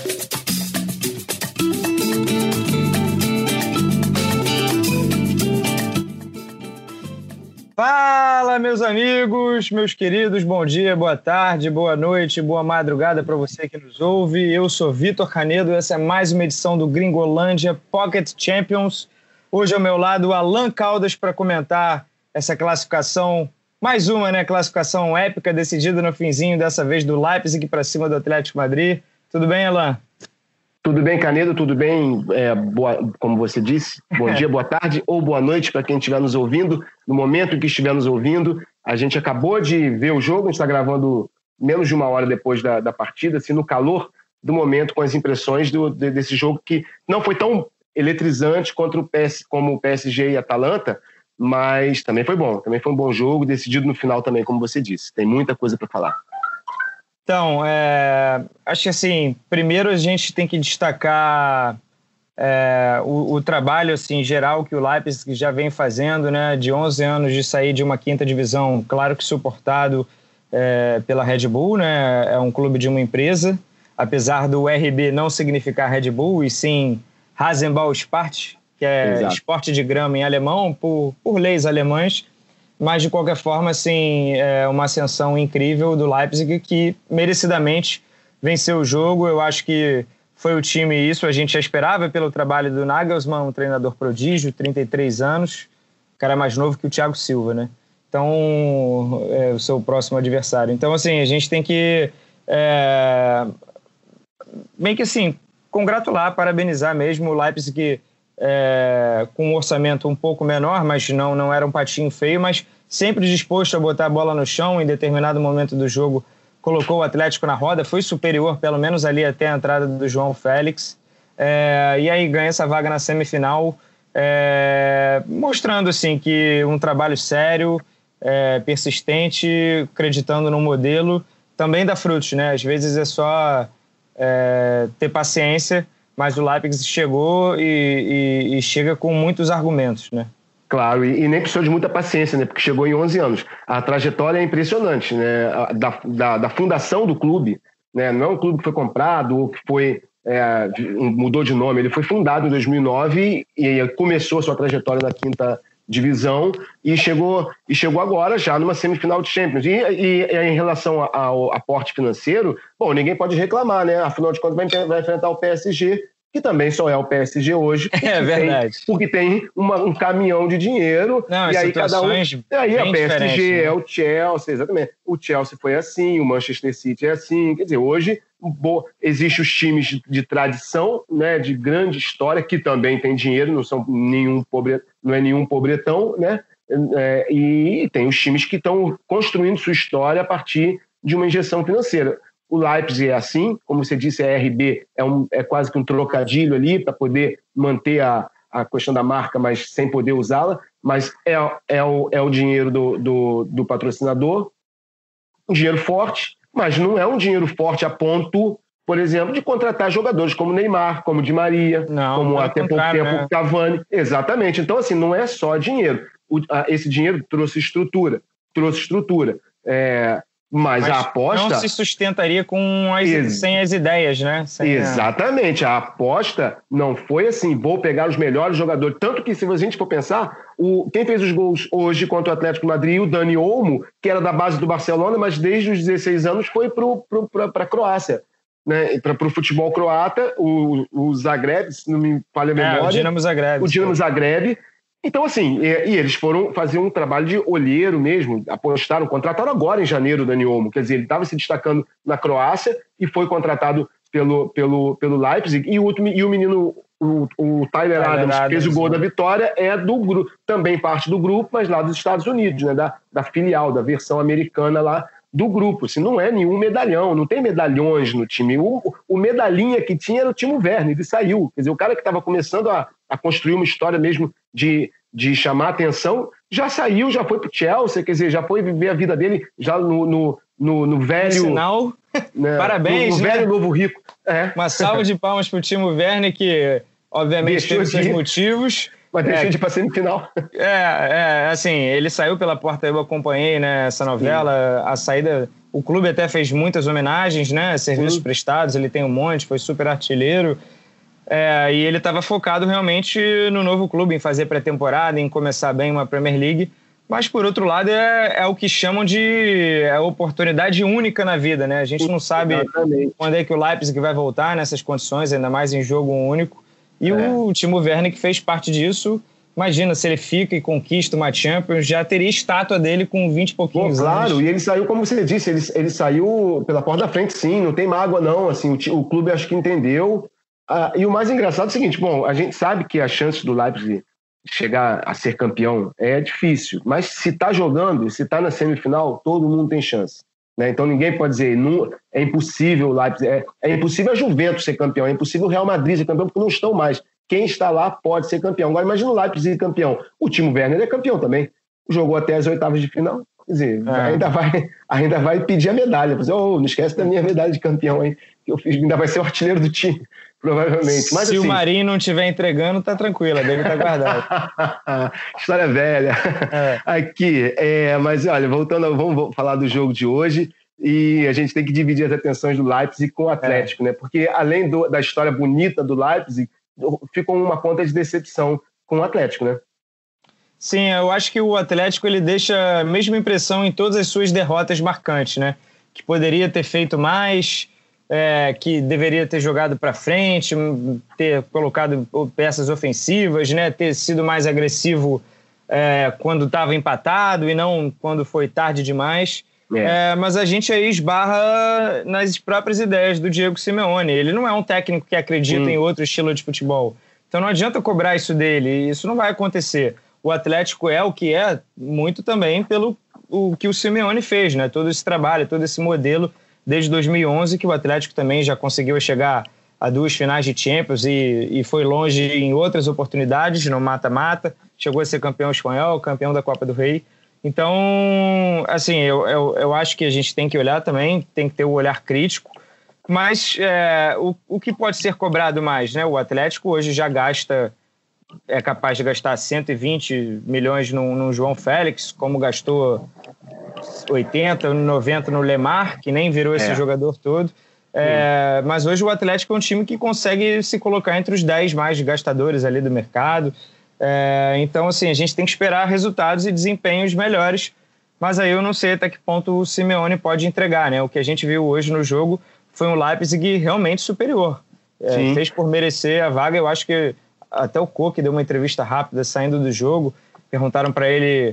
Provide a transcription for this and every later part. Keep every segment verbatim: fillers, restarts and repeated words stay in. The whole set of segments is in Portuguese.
Fala, meus amigos, meus queridos, bom dia, boa tarde, boa noite, boa madrugada para você que nos ouve. Eu sou Vitor Canedo, essa é mais uma edição do Gringolândia Pocket Champions. Hoje ao meu lado, Alan Caldas para comentar essa classificação, mais uma, né, classificação épica decidida no finzinho, dessa vez do Leipzig para cima do Atlético Madrid. Tudo bem, Alan? Tudo bem, Canedo? Tudo bem? É, boa, como você disse, bom dia, boa tarde ou boa noite para quem estiver nos ouvindo. No momento em que estiver nos ouvindo, a gente acabou de ver o jogo, a gente está gravando menos de uma hora depois da, da partida, assim, no calor do momento, com as impressões do, de, desse jogo que não foi tão eletrizante contra o P S, como o P S G e Atalanta, mas também foi bom, também foi um bom jogo, decidido no final também, como você disse. Tem muita coisa para falar. Então, é, acho que assim, primeiro a gente tem que destacar é, o, o trabalho assim, geral que o Leipzig já vem fazendo, né, de onze anos de sair de uma quinta divisão, claro que suportado é, pela Red Bull, né, é um clube de uma empresa, apesar do R B não significar Red Bull, e sim Rasenball Sport, que é Exato. Esporte de grama em alemão, por, por leis alemãs. Mas, de qualquer forma, assim, é uma ascensão incrível do Leipzig que, merecidamente, venceu o jogo. Eu acho que foi o time, isso a gente já esperava pelo trabalho do Nagelsmann, um treinador prodígio, trinta e três anos, cara mais novo que o Thiago Silva, né? Então, é o seu próximo adversário. Então, assim, a gente tem que, é, meio que assim, congratular, parabenizar mesmo o Leipzig, É, com um orçamento um pouco menor, mas não, não era um patinho feio, mas sempre disposto a botar a bola no chão. Em determinado momento do jogo colocou o Atlético na roda, foi superior pelo menos ali até a entrada do João Félix, é, e aí ganha essa vaga na semifinal, é, mostrando assim que um trabalho sério, é, persistente, acreditando no modelo, também dá frutos, né? Às vezes é só é, ter paciência, mas o Leipzig chegou e, e, e chega com muitos argumentos, né? Claro, e, e nem precisou de muita paciência, né? Porque chegou em onze anos. A trajetória é impressionante, né? Da, da, da fundação do clube, né? Não é um clube que foi comprado ou que foi, é, mudou de nome. Ele foi fundado em dois mil e nove e começou a sua trajetória na quinta divisão e chegou, e chegou agora já numa semifinal de Champions. E, e, e em relação ao aporte financeiro, bom, ninguém pode reclamar, né? Afinal de contas, vai, vai enfrentar o P S G, que também só é o P S G hoje. É verdade. Tem, porque tem uma, um caminhão de dinheiro. Não, e aí cada um. E aí a P S G né? é o Chelsea, exatamente. O Chelsea foi assim, o Manchester City é assim. Quer dizer, hoje bo, existem os times de, de tradição, né, de grande história, que também tem dinheiro, não são nenhum pobre, não é nenhum pobretão, né? É, e tem os times que estão construindo sua história a partir de uma injeção financeira. O Leipzig é assim, como você disse, a R B é, um, é quase que um trocadilho ali para poder manter a, a questão da marca, mas sem poder usá-la, mas é, é, o, é o dinheiro do, do, do patrocinador, um dinheiro forte, mas não é um dinheiro forte a ponto, por exemplo, de contratar jogadores como Neymar, como Di Maria, não, como até pouco tempo né? Cavani. Exatamente. Então, assim, não é só dinheiro. O, a, esse dinheiro trouxe estrutura, trouxe estrutura. É, mas, mas a aposta... não se sustentaria com as, Ex... sem as ideias, né? Sem Exatamente. A... a aposta não foi assim, vou pegar os melhores jogadores. Tanto que, se a gente for pensar, o... quem fez os gols hoje contra o Atlético de Madrid, o Dani Olmo, que era da base do Barcelona, mas desde os dezesseis anos foi para a Croácia. Né, para o futebol croata, o, o Zagreb, se não me falha a memória. É, o Dinamo Zagreb. O Dinamo Zagreb. Então, assim, e, e eles foram fazer um trabalho de olheiro mesmo, apostaram, contrataram agora em janeiro o Dani Olmo, quer dizer, ele estava se destacando na Croácia e foi contratado pelo, pelo, pelo Leipzig, e o, último, e o menino, o, o Tyler, Tyler Adams, que fez o gol da vitória, é do grupo, também parte do grupo, mas lá dos Estados Unidos, né, da, da filial, da versão americana lá do grupo. Assim, não é nenhum medalhão, não tem medalhões no time. O, o medalhinha que tinha era o Timo Werner, ele saiu. Quer dizer, o cara que estava começando a, a construir uma história mesmo de, de chamar atenção, já saiu, já foi pro Chelsea, quer dizer, já foi viver a vida dele já no, no, no, no velho... Sinal, né, parabéns, no, no né? velho novo rico. É. Uma salva de palmas pro Timo Werner, que obviamente Deixou teve seus de... motivos, Vai ter é, chance de ir pra semifinal. É, é, assim, ele saiu pela porta, eu acompanhei, né, essa novela, Sim. a saída... O clube até fez muitas homenagens, né, serviços Sim. prestados, ele tem um monte, foi super artilheiro. É, e ele estava focado realmente no novo clube, em fazer pré-temporada, em começar bem uma Premier League. Mas, por outro lado, é, é o que chamam de é oportunidade única na vida, né? A gente não sabe Exatamente. quando é que o Leipzig vai voltar nessas condições, ainda mais em jogo único. E é. o Timo Werner, que fez parte disso, imagina, se ele fica e conquista uma Champions, já teria estátua dele com vinte e pouquinhos Pô, claro, anos. E ele saiu, como você disse, ele, ele saiu pela porta da frente, sim, não tem mágoa, não. Assim, o, o clube acho que entendeu. Ah, e o mais engraçado é o seguinte, bom, a gente sabe que a chance do Leipzig chegar a ser campeão é difícil, mas se está jogando, se está na semifinal, todo mundo tem chance. Né? Então ninguém pode dizer, não, é impossível o Leipzig, é, é impossível a Juventus ser campeão, é impossível o Real Madrid ser campeão, porque não estão mais. Quem está lá pode ser campeão. Agora imagina o Leipzig campeão. O Timo Werner é campeão também. Jogou até as oitavas de final. Quer dizer, é. ainda, vai, ainda vai pedir a medalha. Dizer, oh, não esquece da minha medalha de campeão, hein? Que eu fiz, ainda vai ser o artilheiro do time, provavelmente. Mas, Se assim, o Marinho não estiver entregando, tá tranquilo, deve estar guardado. História velha. É. Aqui, é, mas olha, voltando, vamos falar do jogo de hoje. E a gente tem que dividir as atenções do Leipzig com o Atlético, é. né? Porque além do, da história bonita do Leipzig, ficou uma ponta de decepção com o Atlético, né? Sim, eu acho que o Atlético ele deixa a mesma impressão em todas as suas derrotas marcantes, né? Que poderia ter feito mais, é, que deveria ter jogado para frente, ter colocado peças ofensivas, né? Ter sido mais agressivo é, quando estava empatado e não quando foi tarde demais. É. É, mas a gente aí esbarra nas próprias ideias do Diego Simeone. Ele não é um técnico que acredita hum. em outro estilo de futebol. Então não adianta cobrar isso dele, isso não vai acontecer. O Atlético é o que é muito também pelo o que o Simeone fez, né? Todo esse trabalho, todo esse modelo desde dois mil e onze, que o Atlético também já conseguiu chegar a duas finais de Champions e, e foi longe em outras oportunidades, no mata-mata, chegou a ser campeão espanhol, campeão da Copa do Rei. Então, assim, eu, eu, eu acho que a gente tem que olhar também, tem que ter o olhar crítico, mas é, o, o que pode ser cobrado mais, né? O Atlético hoje já gasta, é capaz de gastar cento e vinte milhões no, no João Félix, como gastou oitenta, noventa no Lemar, que nem virou esse é. jogador todo. É, mas hoje o Atlético é um time que consegue se colocar entre os dez mais gastadores ali do mercado. É, então, assim, a gente tem que esperar resultados e desempenhos melhores, mas aí eu não sei até que ponto o Simeone pode entregar, né? O que a gente viu hoje no jogo foi um Leipzig realmente superior. É, fez por merecer a vaga. Eu acho que até o Koch deu uma entrevista rápida saindo do jogo, perguntaram para ele,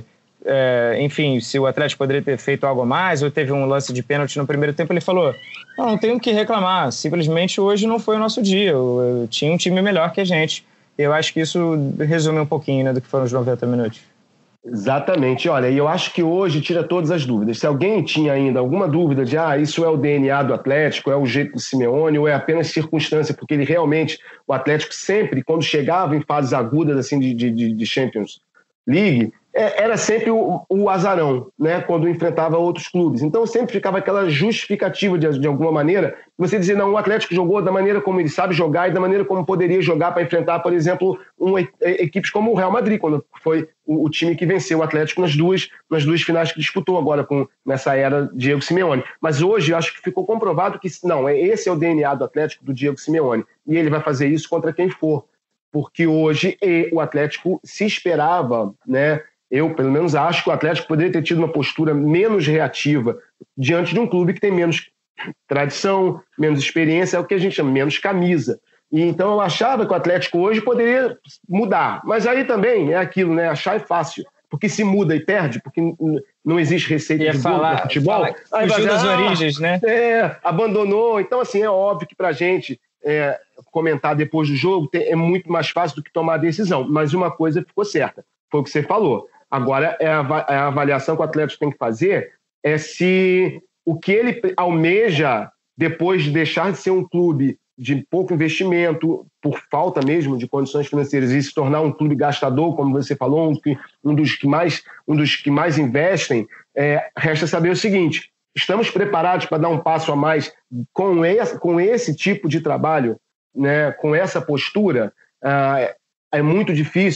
é, enfim, se o Atlético poderia ter feito algo a mais, ou teve um lance de pênalti no primeiro tempo. Ele falou, não, não tenho o que reclamar, simplesmente hoje não foi o nosso dia, eu, eu tinha um time melhor que a gente. Eu acho que isso resume um pouquinho, né, do que foram os noventa minutos. Exatamente. Olha, e eu acho que hoje tira todas as dúvidas. Se alguém tinha ainda alguma dúvida de ah, isso é o D N A do Atlético, é o jeito do Simeone, ou é apenas circunstância, porque ele realmente, o Atlético sempre, quando chegava em fases agudas assim, de, de, de Champions League, era sempre o, o azarão, né, quando enfrentava outros clubes. Então sempre ficava aquela justificativa de, de alguma maneira, você dizer, não, o Atlético jogou da maneira como ele sabe jogar e da maneira como poderia jogar para enfrentar, por exemplo, um, equipes como o Real Madrid, quando foi o, o time que venceu o Atlético nas duas, nas duas finais que disputou agora com, nessa era Diego Simeone. Mas hoje eu acho que ficou comprovado que não, esse é o D N A do Atlético, do Diego Simeone, e ele vai fazer isso contra quem for, porque hoje o Atlético se esperava, né? Eu, pelo menos, acho que o Atlético poderia ter tido uma postura menos reativa diante de um clube que tem menos tradição, menos experiência, é o que a gente chama, menos camisa. E então eu achava que o Atlético hoje poderia mudar. Mas aí também é aquilo, né? Achar é fácil. Porque se muda e perde, porque não existe receita de falar, bolo no futebol. Fala, aí fugiu das ah, origens, né? É, abandonou. Então, assim, é óbvio que pra gente é, comentar depois do jogo é muito mais fácil do que tomar a decisão. Mas uma coisa ficou certa, foi o que você falou. Agora, é a avaliação que o Atlético tem que fazer é se o que ele almeja, depois de deixar de ser um clube de pouco investimento, por falta mesmo de condições financeiras, e se tornar um clube gastador, como você falou, um, um, dos, que mais, um dos que mais investem, é, resta saber o seguinte, estamos preparados para dar um passo a mais com esse, com esse tipo de trabalho, né, com essa postura? Ah, é muito difícil.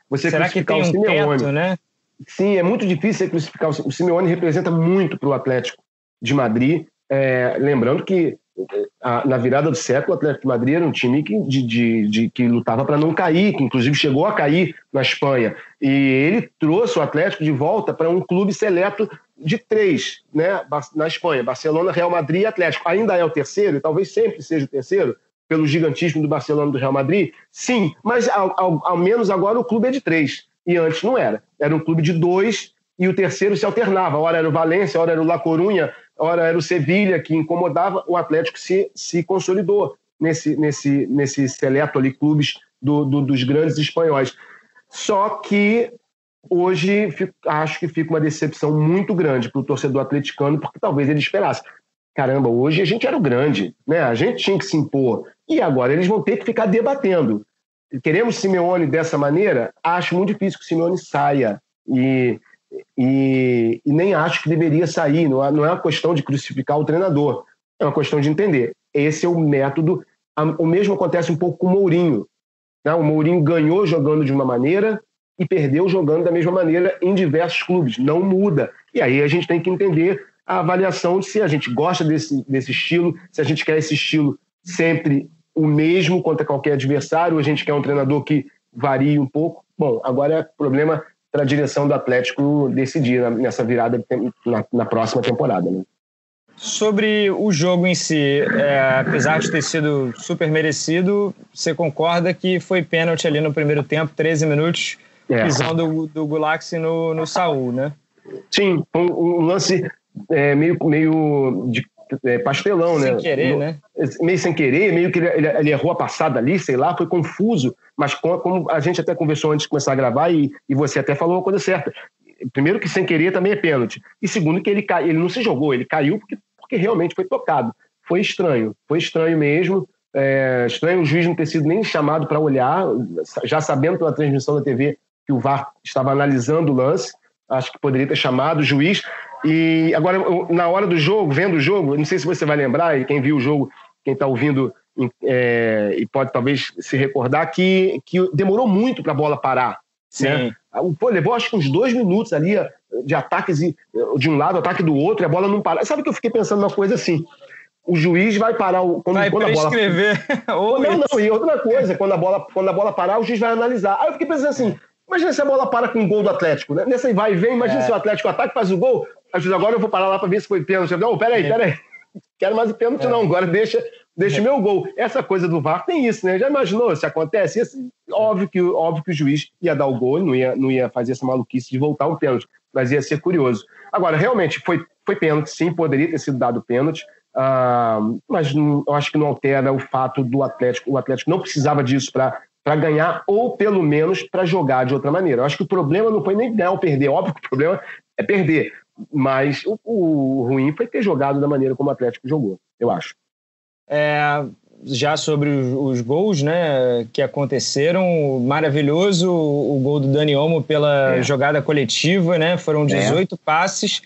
você Será que tem um teto, né? Sim, é muito difícil você crucificar. O Simeone representa muito para o Atlético de Madrid. É, lembrando que a, na virada do século, o Atlético de Madrid era um time que, de, de, de, que lutava para não cair, que inclusive chegou a cair na Espanha. E ele trouxe o Atlético de volta para um clube seleto de três, né, na Espanha: Barcelona, Real Madrid e Atlético. Ainda é o terceiro, e talvez sempre seja o terceiro, pelo gigantismo do Barcelona e do Real Madrid? Sim, mas ao, ao, ao menos agora o clube é de três. E antes não era. Era um clube de dois e o terceiro se alternava. Ora era o Valência, ora era o La Coruña, ora era o Sevilha, que incomodava. O Atlético se, se consolidou nesse, nesse, nesse seleto ali, clubes do, do, dos grandes espanhóis. Só que hoje fico, acho que fica uma decepção muito grande para o torcedor atleticano, porque talvez ele esperasse: caramba, hoje a gente era o grande, né? A gente tinha que se impor. E agora eles vão ter que ficar debatendo. Queremos Simeone dessa maneira? Acho muito difícil que o Simeone saia. E, e, e nem acho que deveria sair. Não é, não é uma questão de crucificar o treinador. É uma questão de entender. Esse é o método. O mesmo acontece um pouco com o Mourinho, né? O Mourinho ganhou jogando de uma maneira e perdeu jogando da mesma maneira em diversos clubes. Não muda. E aí a gente tem que entender a avaliação de se a gente gosta desse, desse estilo, se a gente quer esse estilo sempre o mesmo contra qualquer adversário, a gente quer um treinador que varie um pouco. Bom, agora é problema para a direção do Atlético decidir nessa virada na, na próxima temporada, né? Sobre o jogo em si, é, apesar de ter sido super merecido, você concorda que foi pênalti ali no primeiro tempo, treze minutos, é. Pisão do, do Gulaxi no, no Saúl, né? Sim, um, um lance é, meio, meio de É, pastelão, sem né? Sem querer, no, né? Meio sem querer, meio que ele, ele, ele errou a passada ali, sei lá, foi confuso, mas como, como a gente até conversou antes de começar a gravar, e, e você até falou uma coisa certa. Primeiro que sem querer também é pênalti. E segundo que ele, cai, ele não se jogou, ele caiu porque, porque realmente foi tocado. Foi estranho, foi estranho mesmo. É, estranho o juiz não ter sido nem chamado para olhar, já sabendo pela transmissão da T V que o V A R estava analisando o lance. Acho que poderia ter chamado o juiz. E agora, na hora do jogo, vendo o jogo, não sei se você vai lembrar, e quem viu o jogo, quem está ouvindo é, e pode talvez se recordar, que, que demorou muito para a bola parar. Sim. Né? Pô, levou acho que uns dois minutos ali de ataques de um lado, ataque do outro, e a bola não para. Sabe que eu fiquei pensando numa coisa assim: o juiz vai parar o, quando, vai quando a bola. Ou não, não, e outra coisa, quando a bola, quando a bola parar, o juiz vai analisar. Aí eu fiquei pensando assim: imagina se a bola para com o gol do Atlético, né? Nessa aí vai e vem, imagina é. se o Atlético ataca e faz o gol. Agora eu vou parar lá para ver se foi pênalti. Não, peraí, peraí. Quero mais pênalti, é. não. Agora deixa, deixa o é. meu gol. Essa coisa do V A R tem isso, né? Já imaginou se acontece? Esse, óbvio, que, óbvio que o juiz ia dar o gol, não ia, não ia fazer essa maluquice de voltar o pênalti, mas ia ser curioso. Agora, realmente, foi, foi pênalti, sim, poderia ter sido dado pênalti, uh, mas não, eu acho que não altera o fato do Atlético. O Atlético não precisava disso para para ganhar, ou pelo menos para jogar de outra maneira. Eu acho que o problema não foi nem ganhar ou perder. Óbvio que o problema é perder. Mas o, o ruim foi ter jogado da maneira como o Atlético jogou, eu acho. É, já sobre os, os gols, né, que aconteceram, maravilhoso o, o gol do Dani Olmo pela é. jogada coletiva, né? Foram dezoito é. passes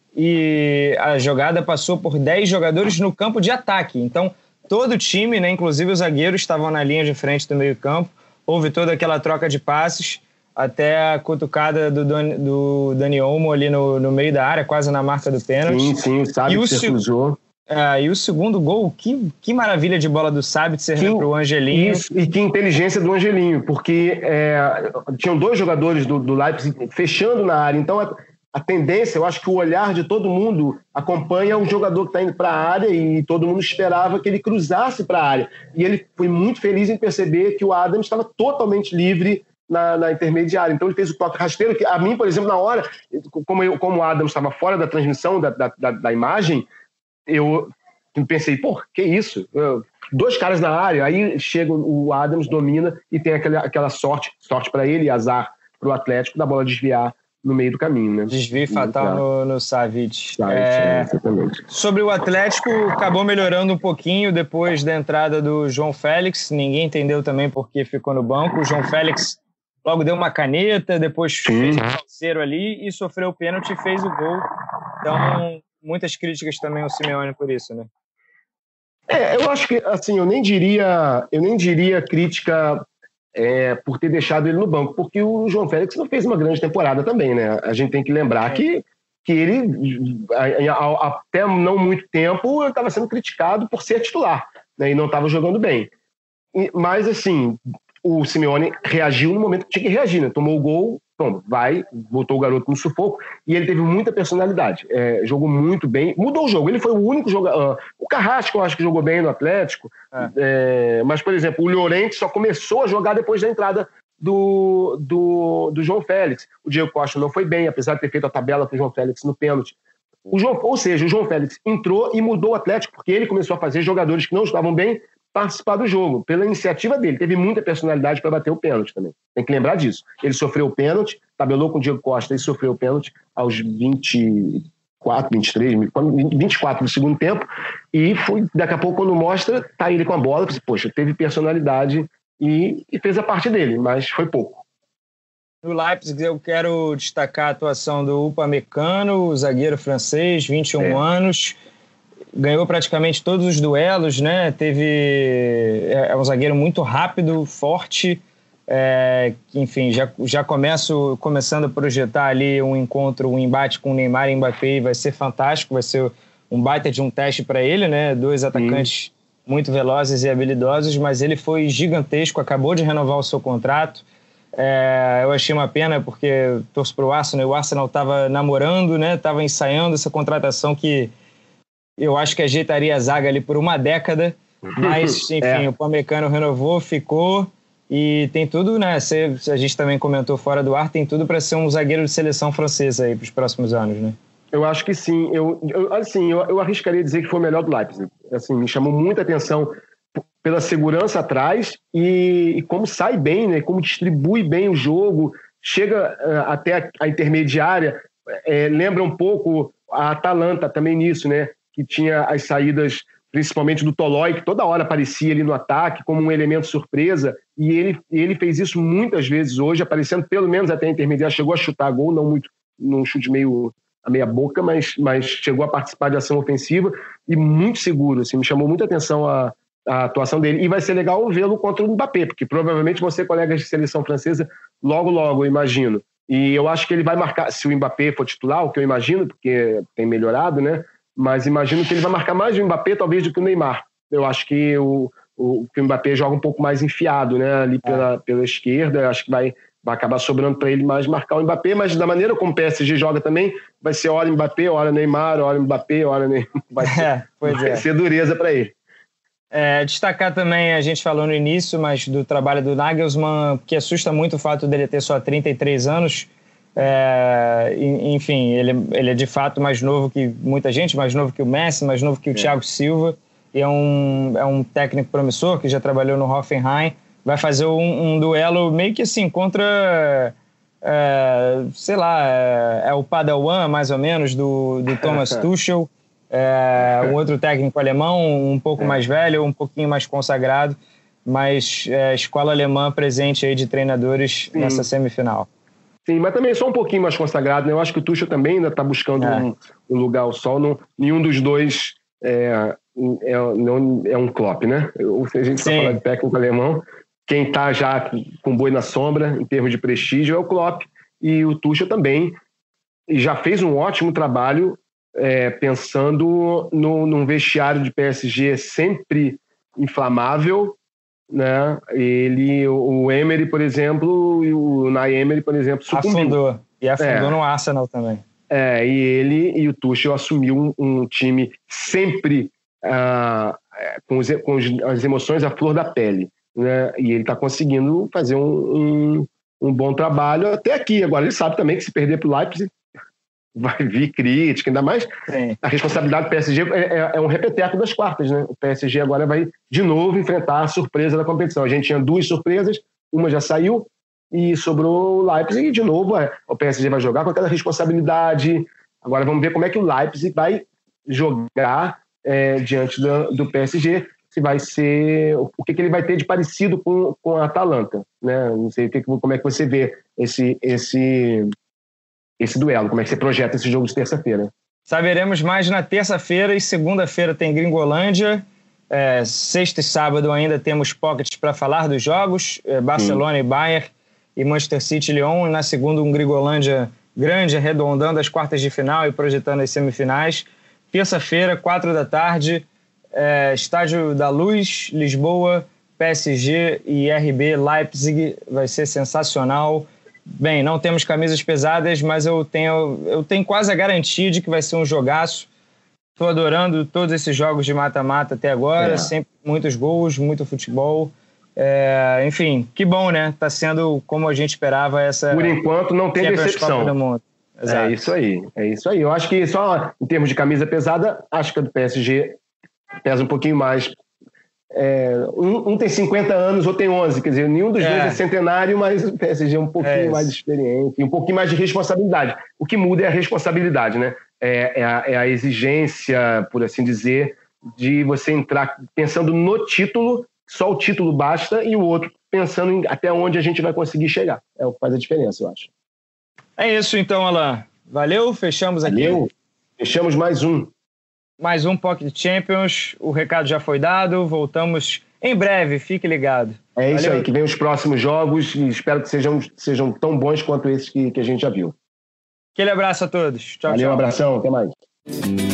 e a jogada passou por dez jogadores no campo de ataque. Então, todo o time, né, inclusive os zagueiros, estavam na linha de frente do meio-campo. Houve toda aquela troca de passes até a cutucada do, Don, do Dani Olmo ali no, no meio da área, quase na marca do pênalti. Sim, sim, o Sabitzer se, cruzou. É, e o segundo gol, que, que maravilha de bola do Sabitzer para o Angelinho. Isso, e que inteligência do Angelinho, porque é, tinham dois jogadores do, do Leipzig fechando na área, então a, a tendência, eu acho que o olhar de todo mundo acompanha o jogador que está indo para a área e todo mundo esperava que ele cruzasse para a área. E ele foi muito feliz em perceber que o Adams estava totalmente livre Na, na intermediária. Então ele fez o toque rasteiro, que a mim, por exemplo, na hora, como, eu, como o Adams estava fora da transmissão da, da, da, da imagem, eu pensei, pô, que isso? Eu, dois caras na área, aí chega o Adams, domina e tem aquela, aquela sorte, sorte para ele e azar para o Atlético da bola desviar no meio do caminho, né? Desvio fatal no, no Savic. Savic é, exatamente. Sobre o Atlético, acabou melhorando um pouquinho depois da entrada do João Félix. Ninguém entendeu também por que ficou no banco. O João Félix logo deu uma caneta, depois Sim. fez um parceiro ali e sofreu o pênalti e fez o gol. Então, muitas críticas também ao Simeone por isso, né? É, eu acho que, assim, eu nem diria, eu nem diria crítica é, por ter deixado ele no banco, porque o João Félix não fez uma grande temporada também, né? A gente tem que lembrar que, que ele, até não muito tempo, estava sendo criticado por ser titular, né? E não estava jogando bem. E, mas, assim, o Simeone reagiu no momento que tinha que reagir, né? Tomou o gol, pronto, vai, botou o garoto no sufoco, e ele teve muita personalidade, é, jogou muito bem, mudou o jogo, ele foi o único jogador, uh, o Carrasco eu acho que jogou bem no Atlético, é. É, mas, por exemplo, o Llorente só começou a jogar depois da entrada do, do, do João Félix, o Diego Costa não foi bem, apesar de ter feito a tabela com o João Félix no pênalti, o João, ou seja, o João Félix entrou e mudou o Atlético, porque ele começou a fazer jogadores que não estavam bem participar do jogo, pela iniciativa dele. Teve muita personalidade para bater o pênalti também. Tem que lembrar disso. Ele sofreu o pênalti, tabelou com o Diego Costa e sofreu o pênalti aos vinte e quatro, vinte e três, vinte e quatro do segundo tempo, e foi, daqui a pouco, quando mostra, tá ele com a bola, poxa, teve personalidade e, e fez a parte dele, mas foi pouco. No Leipzig, eu quero destacar a atuação do Upamecano, zagueiro francês, vinte e um é. anos, ganhou praticamente todos os duelos, né? Teve é um zagueiro muito rápido, forte, é, que, enfim, já, já começo começando a projetar ali um encontro, um embate com o Neymar e Mbappé, vai ser fantástico, vai ser um baita de um teste para ele, né? Dois atacantes hum. muito velozes e habilidosos, mas ele foi gigantesco, acabou de renovar o seu contrato. É, eu achei uma pena porque torço para o Arsenal, o Arsenal estava namorando, né? Estava ensaiando essa contratação que eu acho que ajeitaria a zaga ali por uma década, mas, enfim, é. o Upamecano renovou, ficou, e tem tudo, né? Se, a gente também comentou fora do ar, tem tudo para ser um zagueiro de seleção francesa aí para os próximos anos, né? Eu acho que sim. Eu, eu, assim, eu, eu arriscaria dizer que foi o melhor do Leipzig. Assim, me chamou muita atenção pela segurança atrás e, e como sai bem, né? Como distribui bem o jogo, chega uh, até a, a intermediária, é, lembra um pouco a Atalanta também nisso, né? Que tinha as saídas, principalmente do Tolói, que toda hora aparecia ali no ataque como um elemento surpresa, e ele, ele fez isso muitas vezes hoje, aparecendo pelo menos até a intermediária, chegou a chutar gol, não muito, num chute meio a meia boca, mas, mas chegou a participar de ação ofensiva, e muito seguro, assim, me chamou muita atenção a, a atuação dele, e vai ser legal vê-lo contra o Mbappé, porque provavelmente vão ser colegas de seleção francesa logo, logo, eu imagino. E eu acho que ele vai marcar, se o Mbappé for titular, o que eu imagino, porque tem melhorado, né? Mas imagino que ele vai marcar mais o Mbappé, talvez, do que o Neymar. Eu acho que o, o, que o Mbappé joga um pouco mais enfiado, né? Ali pela, pela esquerda, acho que vai, vai acabar sobrando para ele mais marcar o Mbappé, mas da maneira como o P S G joga também, vai ser hora Mbappé, hora Neymar, hora Mbappé, hora Neymar. Vai ser, é, pois vai é. ser dureza para ele. É, destacar também, a gente falou no início, mas do trabalho do Nagelsmann, que assusta muito o fato dele ter só trinta e três anos. É, enfim, ele, ele é de fato mais novo que muita gente, mais novo que o Messi, mais novo que o é. Thiago Silva, e é um, é um técnico promissor que já trabalhou no Hoffenheim, vai fazer um, um duelo meio que assim contra, é, sei lá, é, é o Padawan mais ou menos do, do Thomas Tuchel, é, um outro técnico alemão, um pouco é. mais velho, um pouquinho mais consagrado, mas é, escola alemã presente aí de treinadores Sim. nessa semifinal. Sim, mas também só um pouquinho mais consagrado, né? Eu acho que o Tuchel também ainda está buscando é. um, um lugar ao sol. Não, nenhum dos dois é, é, não, é um Klopp, né? Se a gente está falando de técnico alemão, quem está já com boi na sombra, em termos de prestígio, é o Klopp. E o Tuchel também e já fez um ótimo trabalho é, pensando no, num vestiário de P S G sempre inflamável, né? Ele, o Emery, por exemplo, e o Unai Emery, por exemplo, sucumbiu. Afundou. E afundou é. no Arsenal também. É, e ele e o Tuchel assumiu um, um time sempre ah, com, os, com as emoções à flor da pele, né? E ele está conseguindo fazer um, um, um bom trabalho até aqui. Agora ele sabe também que se perder para o Leipzig vai vir crítica, ainda mais Sim. a responsabilidade do P S G é, é, é um repeteco das quartas, né? O P S G agora vai de novo enfrentar a surpresa da competição. A gente tinha duas surpresas, uma já saiu e sobrou o Leipzig e de novo é, o P S G vai jogar com aquela responsabilidade. Agora vamos ver como é que o Leipzig vai jogar é, diante do, do P S G, se vai ser o que, que ele vai ter de parecido com, com a Atalanta, né? Não sei o que, como é que você vê esse esse esse duelo, como é que você projeta esse jogo de terça-feira? Saberemos mais na terça-feira e segunda-feira tem Gringolândia É, sexta e sábado ainda temos pockets para falar dos jogos, é, Barcelona hum. e Bayern e Manchester City e Lyon, e na segunda um Gringolândia grande, arredondando as quartas de final e projetando as semifinais. Terça-feira, quatro da tarde, é, Estádio da Luz, Lisboa, P S G e R B Leipzig, vai ser sensacional. Bem, não temos camisas pesadas, mas eu tenho, eu tenho quase a garantia de que vai ser um jogaço. Estou adorando todos esses jogos de mata-mata até agora, é. sempre muitos gols, muito futebol. É, enfim, que bom, né? Está sendo como a gente esperava essa... Por enquanto não tem decepção. Do mundo. É isso aí, é isso aí. Eu acho que só em termos de camisa pesada, acho que a do P S G pesa um pouquinho mais. É, um, um tem cinquenta anos, outro tem onze, quer dizer, nenhum dos é. dois é centenário, mas o P S G é um pouquinho é mais experiente, um pouquinho mais de responsabilidade. O que muda é a responsabilidade, né? É, é, a, é a exigência, por assim dizer, de você entrar pensando no título, só o título basta, e o outro pensando em até onde a gente vai conseguir chegar. É o que faz a diferença, eu acho. É isso então, Alan. Valeu, fechamos aqui. Valeu, fechamos mais um. Mais um Pocket Champions, o recado já foi dado, voltamos em breve, fique ligado. É isso Valeu. Aí, que vem os próximos jogos e espero que sejam, sejam tão bons quanto esses que, que a gente já viu. Aquele abraço a todos. Tchau, Valeu, tchau. Um abração, até mais.